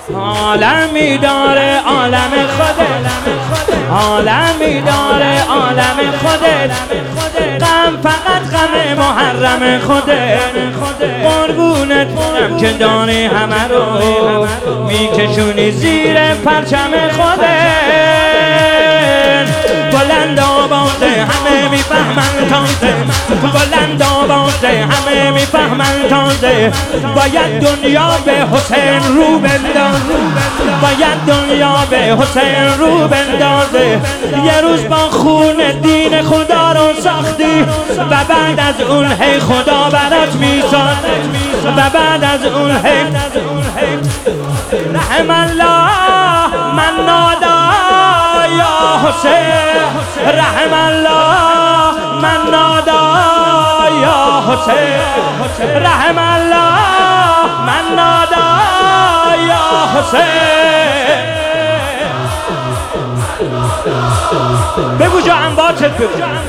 عالمی داره عالم خودت، عالمی داره عالم خودت، غم فقط غم محرم خودت. قربونت برم که داری همه رو میکشونی زیر پرچم خودت. بلند آوازه همه میفهمن تازه، بلند آوازه همه میفهمن تازه. باید دنیا به حسین رو بندازه، باید دنیا به حسین رو بندازه. یه روز با خون دین خدا رو ساختی و بعد از اون هی خدا برات میسازه، و بعد از اون هی رحم الله من نادا یا حسین، رحم الله من نادا یا حسین، رحم الله من نادا یا حسین. بگو جا انباتت بگو،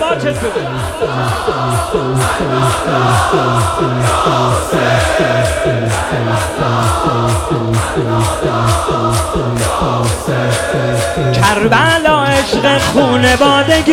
کربلا عشق خونوادگی،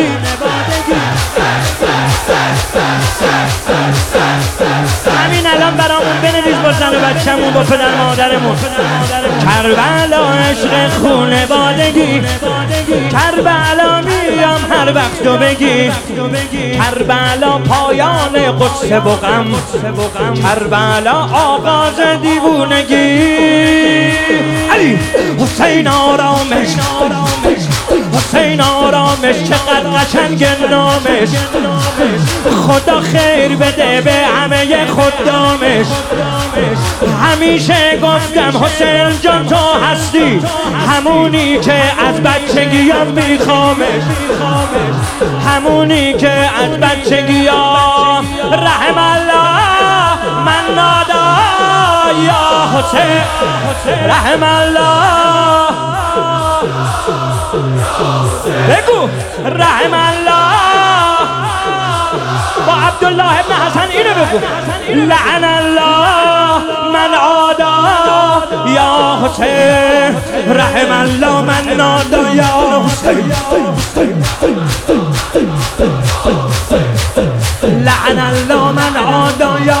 همین الان برامون بنویس با زن و بچه‌مون، با پدر مادرمون. کربلا عشق خونوادگی، کربلا میام هر وقت تو بگی، کربلا پایان قصه و غم، کربلا آغاز دیوونگی. علی حسین آرامش، حسین آرامش، چقدر قشنگ نامش. خدا خیر بده به همه خدامش. همیشه گفتم حسین جان تو هستی همونی که از بچگیام میخوامش، همونی که از بچگیام. رحم الله من نادا یا حسین، رحم الله. بگو رحم الله. با عبدالله ابن حسن اینو بگو، لعن الله من عادا یا حسین، رحم الله من نادا یا حسین، لعن الله من عادا یا